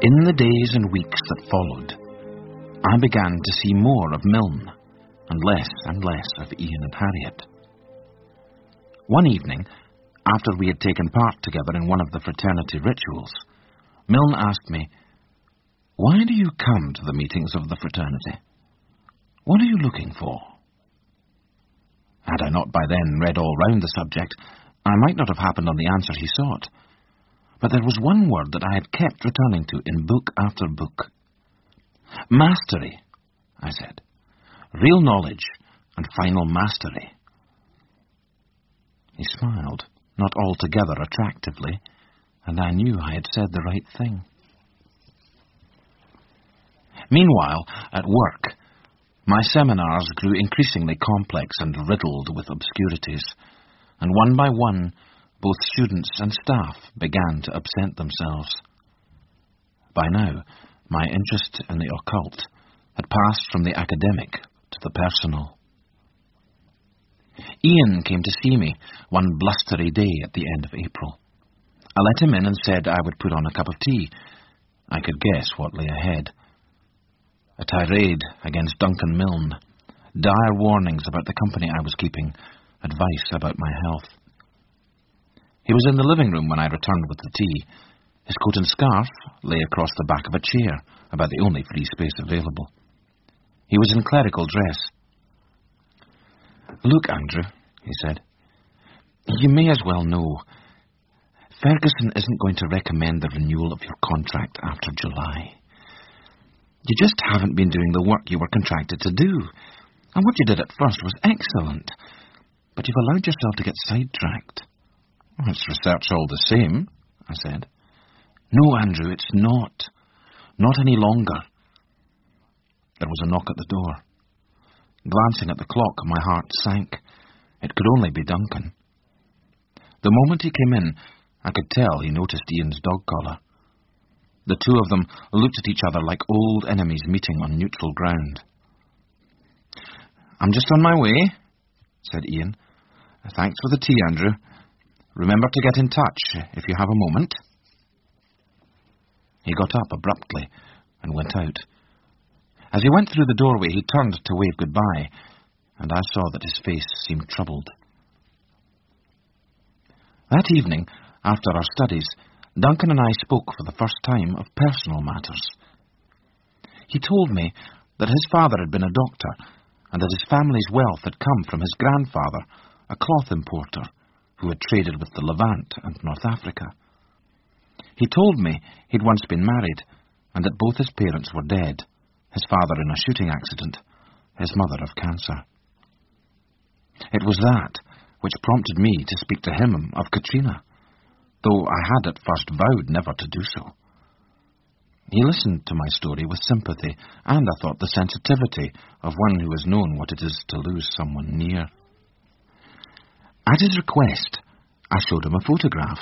In the days and weeks that followed, I began to see more of Milne and less of Ian and Harriet. One evening, after we had taken part together in one of the fraternity rituals, Milne asked me, "Why do you come to the meetings of the fraternity? What are you looking for?" Had I not by then read all round the subject, I might not have happened on the answer he sought. But there was one word that I had kept returning to in book after book. "Mastery," I said. "Real knowledge and final mastery." He smiled, not altogether attractively, and I knew I had said the right thing. Meanwhile, at work, my seminars grew increasingly complex and riddled with obscurities, and one by one, both students and staff began to absent themselves. By now, my interest in the occult had passed from the academic to the personal. Ian came to see me one blustery day at the end of April. I let him in and said I would put on a cup of tea. I could guess what lay ahead. A tirade against Duncan Milne, dire warnings about the company I was keeping, advice about my health. He was in the living room when I returned with the tea. His coat and scarf lay across the back of a chair, about the only free space available. He was in clerical dress. "Look, Andrew," he said, "you may as well know. Ferguson isn't going to recommend the renewal of your contract after July. You just haven't been doing the work you were contracted to do, and what you did at first was excellent, but you've allowed yourself to get sidetracked." "It's research all the same," I said. "No, Andrew, it's not. Not any longer." There was a knock at the door. Glancing at the clock, my heart sank. It could only be Duncan. The moment he came in, I could tell he noticed Ian's dog collar. The two of them looked at each other like old enemies meeting on neutral ground. "I'm just on my way," said Ian. "Thanks for the tea, Andrew. Remember to get in touch if you have a moment." He got up abruptly and went out. As he went through the doorway, he turned to wave goodbye, and I saw that his face seemed troubled. That evening, after our studies, Duncan and I spoke for the first time of personal matters. He told me that his father had been a doctor, and that his family's wealth had come from his grandfather, a cloth importer, who had traded with the Levant and North Africa. He told me he'd once been married, and that both his parents were dead, his father in a shooting accident, his mother of cancer. It was that which prompted me to speak to him of Katrina, though I had at first vowed never to do so. He listened to my story with sympathy, and I thought the sensitivity of one who has known what it is to lose someone near. At his request, I showed him a photograph.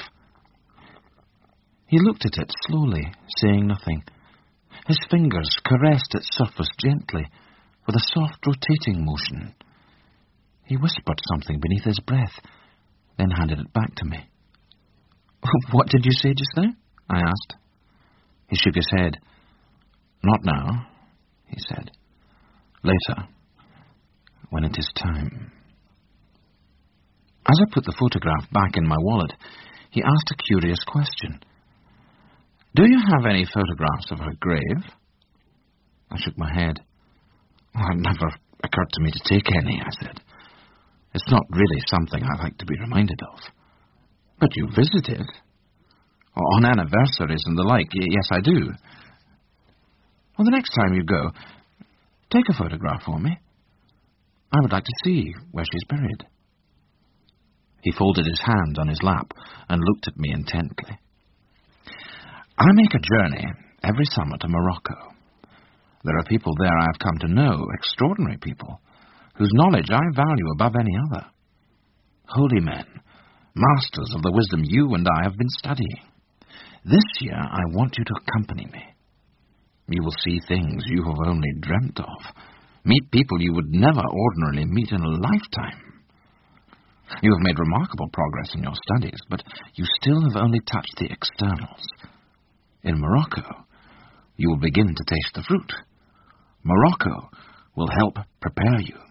He looked at it slowly, saying nothing. His fingers caressed its surface gently, with a soft rotating motion. He whispered something beneath his breath, then handed it back to me. "What did you say just now?" I asked. He shook his head. "Not now," he said. "Later, when it is time." As I put the photograph back in my wallet, he asked a curious question. "Do you have any photographs of her grave?" I shook my head. "It never occurred to me to take any," I said. "It's not really something I like to be reminded of." "But you visited?" "On anniversaries and the like, yes, I do." "Well, the next time you go, take a photograph for me. I would like to see where she's buried." He folded his hands on his lap and looked at me intently. "I make a journey every summer to Morocco. There are people there I have come to know, extraordinary people, whose knowledge I value above any other. Holy men, masters of the wisdom you and I have been studying. This year I want you to accompany me. You will see things you have only dreamt of, meet people you would never ordinarily meet in a lifetime. You have made remarkable progress in your studies, but you still have only touched the externals. In Morocco, You will begin to taste the fruit. Morocco will help prepare you.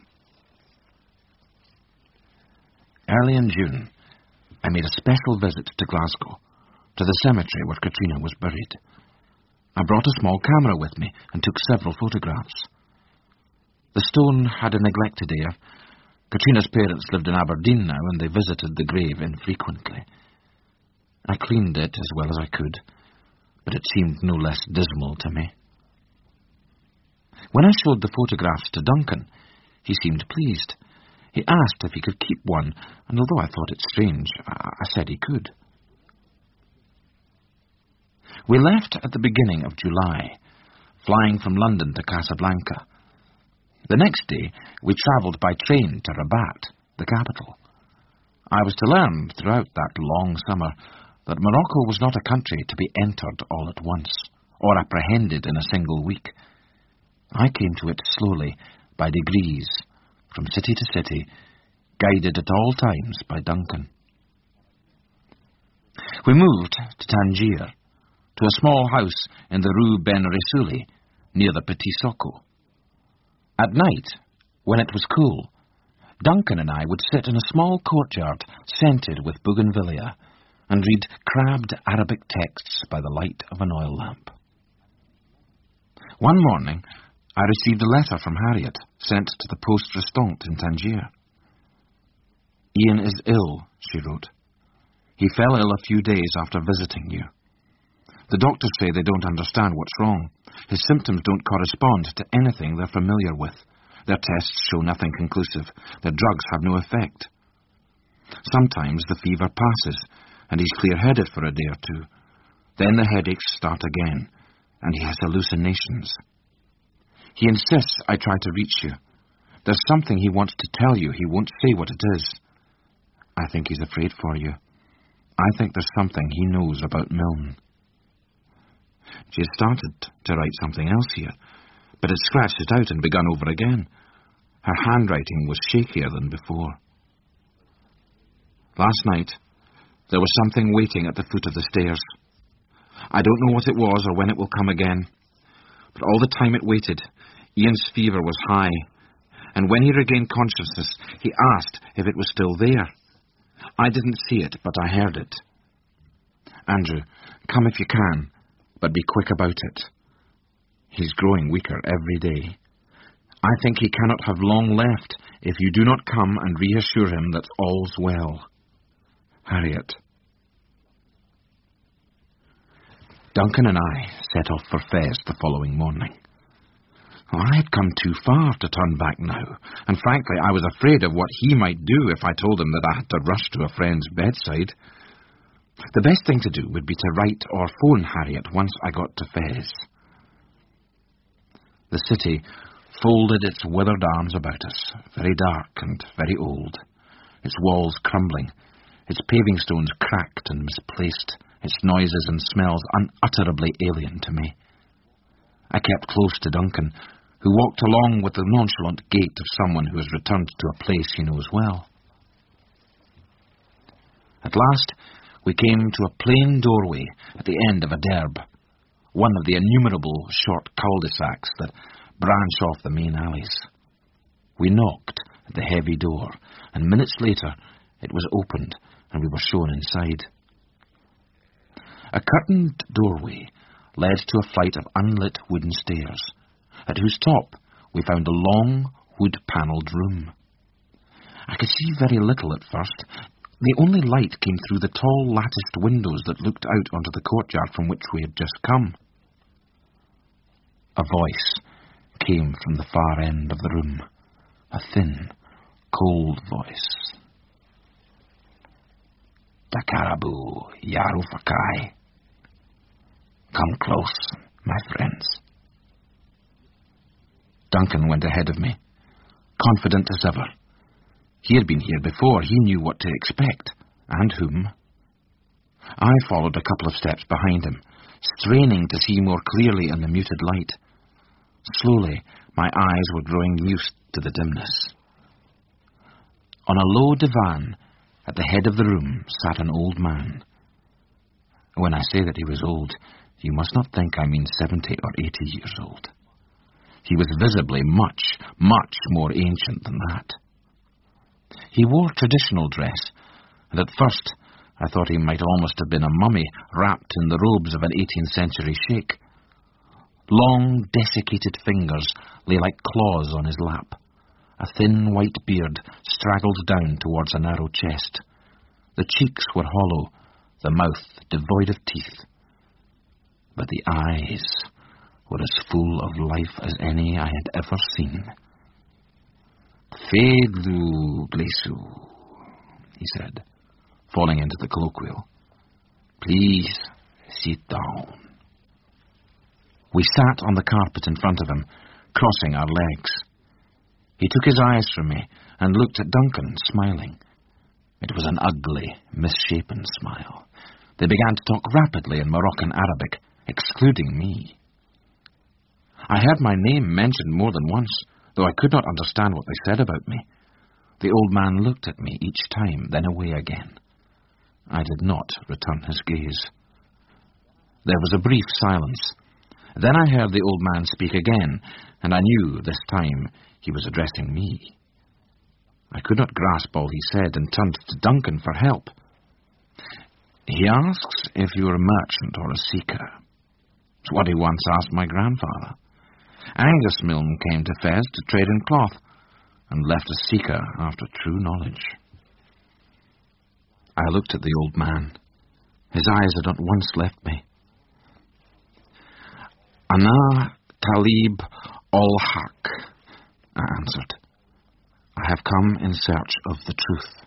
Early in June, I made a special visit to Glasgow, to the cemetery where Katrina was buried. I brought a small camera with me and took several photographs. The stone had a neglected air. Katrina's parents lived in Aberdeen now, and they visited the grave infrequently. I cleaned it as well as I could, but it seemed no less dismal to me. When I showed the photographs to Duncan, he seemed pleased. He asked if he could keep one, and although I thought it strange, I said he could. We left at the beginning of July, flying from London to Casablanca. The next day, we travelled by train to Rabat, the capital. I was to learn throughout that long summer that Morocco was not a country to be entered all at once, or apprehended in a single week. I came to it slowly, by degrees, from city to city, guided at all times by Duncan. We moved to Tangier, to a small house in the Rue Ben Ressouli, near the Petit Soko. At night, when it was cool, Duncan and I would sit in a small courtyard scented with bougainvillea and read crabbed Arabic texts by the light of an oil lamp. One morning, I received a letter from Harriet, sent to the Poste Restante in Tangier. "Ian is ill," she wrote. "He fell ill a few days after visiting you. The doctors say they don't understand what's wrong. His symptoms don't correspond to anything they're familiar with. Their tests show nothing conclusive. Their drugs have no effect. Sometimes the fever passes, and he's clear-headed for a day or two. Then the headaches start again, and he has hallucinations. He insists I try to reach you. There's something he wants to tell you. He won't say what it is. I think he's afraid for you. I think there's something he knows about Milne." She had started to write something else here, but had scratched it out and begun over again. Her handwriting was shakier than before. "Last night, there was something waiting at the foot of the stairs. I don't know what it was or when it will come again, but all the time it waited, Ian's fever was high, and when he regained consciousness, he asked if it was still there. I didn't see it, but I heard it. Andrew, come if you can, but be quick about it. He's growing weaker every day. I think he cannot have long left if you do not come and reassure him that all's well. Harriet." Duncan and I set off for Fez the following morning. I had come too far to turn back now, and frankly I was afraid of what he might do if I told him that I had to rush to a friend's bedside. The best thing to do would be to write or phone Harriet once I got to Fez. The city folded its withered arms about us, very dark and very old, its walls crumbling, its paving stones cracked and misplaced, its noises and smells unutterably alien to me. I kept close to Duncan, who walked along with the nonchalant gait of someone who has returned to a place he knows well. At last, we came to a plain doorway at the end of a derb, one of the innumerable short cul-de-sacs that branch off the main alleys. We knocked at the heavy door, and minutes later it was opened and we were shown inside. A curtained doorway led to a flight of unlit wooden stairs, at whose top we found a long, wood-panelled room. I could see very little at first. The only light came through the tall latticed windows that looked out onto the courtyard from which we had just come. A voice came from the far end of the room, a thin, cold voice. "Takarabu, Yarufakai. Come close, my friends." Duncan went ahead of me, confident as ever. He had been here before. He knew what to expect, and whom. I followed a couple of steps behind him, straining to see more clearly in the muted light. Slowly, my eyes were growing used to the dimness. On a low divan at the head of the room sat an old man. When I say that he was old, You must not think I mean 70 or 80 years old. He was visibly much, much more ancient than that. He wore traditional dress, and at first I thought he might almost have been a mummy wrapped in the robes of an 18th century sheikh. Long, desiccated fingers lay like claws on his lap. A thin white beard straggled down towards a narrow chest. The cheeks were hollow, the mouth devoid of teeth. But the eyes were as full of life as any I had ever seen. "Fedu Glesu," he said, falling into the colloquial. "Please sit down." We sat on the carpet in front of him, crossing our legs. He took his eyes from me and looked at Duncan, smiling. It was an ugly, misshapen smile. They began to talk rapidly in Moroccan Arabic, excluding me. I heard my name mentioned more than once, though I could not understand what they said about me. The old man looked at me each time, then away again. I did not return his gaze. There was a brief silence. Then I heard the old man speak again, and I knew this time he was addressing me. I could not grasp all he said and turned to Duncan for help. "He asks if you are a merchant or a seeker. It's what he once asked my grandfather. Angus Milne came to Fez to trade in cloth, and left a seeker after true knowledge." I looked at the old man. His eyes had not once left me. "Ana Talib ul-Haq," I answered. "I have come in search of the truth."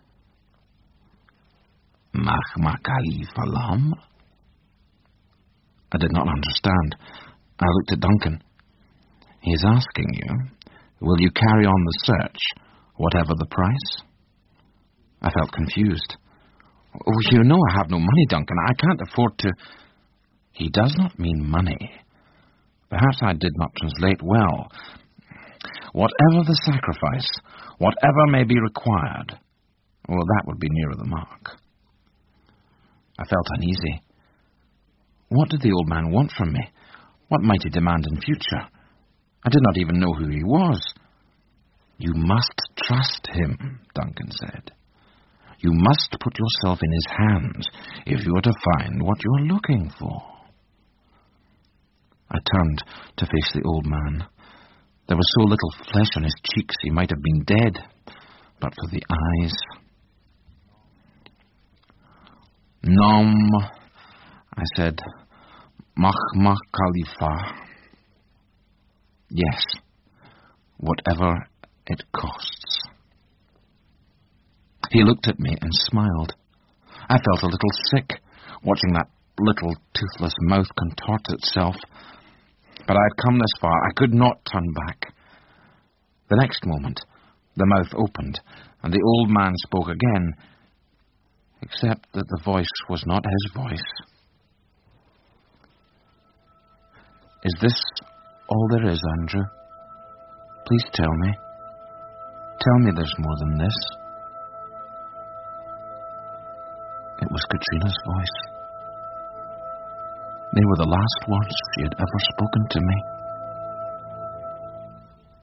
"Mahma Khalifa Lam?" I did not understand. I looked at Duncan. "He is asking you, will you carry on the search, whatever the price?" I felt confused. "Oh, you know I have no money, Duncan. I can't afford to—" "He does not mean money. Perhaps I did not translate well. Whatever the sacrifice, whatever may be required, well, that would be nearer the mark." I felt uneasy. What did the old man want from me? What might he demand in future? I did not even know who he was. "You must trust him," Duncan said. "You must put yourself in his hands if you are to find what you are looking for." I turned to face the old man. There was so little flesh on his cheeks he might have been dead, but for the eyes. "Nom," I said, "Mahma Khalifa. Yes, whatever it costs." He looked at me and smiled. I felt a little sick, watching that little toothless mouth contort itself. But I had come this far. I could not turn back. The next moment, the mouth opened, and the old man spoke again, except that the voice was not his voice. "Is this all there is, Andrew? Please tell me. Tell me there's more than this." It was Katrina's voice. They were the last words she had ever spoken to me.